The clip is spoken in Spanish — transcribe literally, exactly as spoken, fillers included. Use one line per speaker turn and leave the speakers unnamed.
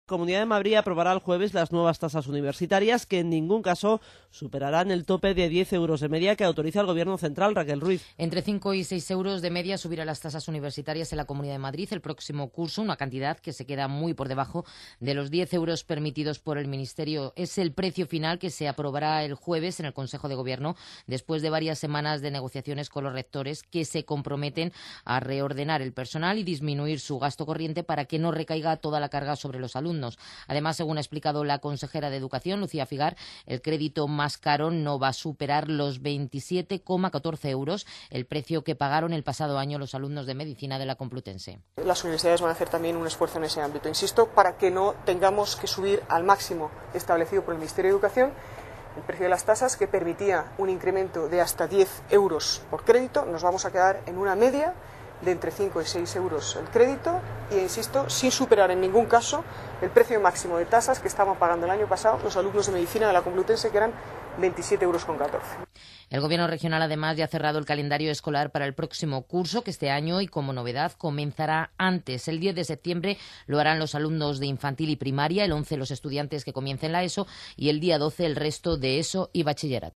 La Comunidad de Madrid aprobará el jueves las nuevas tasas universitarias que en ningún caso superarán el tope de diez euros de media que autoriza el Gobierno central. Raquel Ruiz.
Entre cinco y seis euros de media subirán las tasas universitarias en la Comunidad de Madrid el próximo curso, una cantidad que se queda muy por debajo de los diez euros permitidos por el Ministerio. Es el precio final que se aprobará el jueves en el Consejo de Gobierno después de varias semanas de negociaciones con los rectores que se comprometen a reordenar el personal y disminuir su gasto corriente para que no recaiga toda la carga sobre los alumnos. Además, según ha explicado la consejera de Educación, Lucía Figar, el crédito más caro no va a superar los veintisiete coma catorce euros, el precio que pagaron el pasado año los alumnos de Medicina de la Complutense.
Las universidades van a hacer también un esfuerzo en ese ámbito, insisto, para que no tengamos que subir al máximo establecido por el Ministerio de Educación el precio de las tasas, que permitía un incremento de hasta diez euros por crédito. Nos vamos a quedar en una media de entre cinco y seis euros el crédito y, insisto, sin superar en ningún caso el precio máximo de tasas que estaban pagando el año pasado los alumnos de Medicina de la Complutense, que eran veintisiete euros con catorce.
El Gobierno regional, además, ya ha cerrado el calendario escolar para el próximo curso, que este año, y como novedad, comenzará antes. El diez de septiembre lo harán los alumnos de infantil y primaria, el once los estudiantes que comiencen la ESO y el día doce el resto de ESO y bachillerato.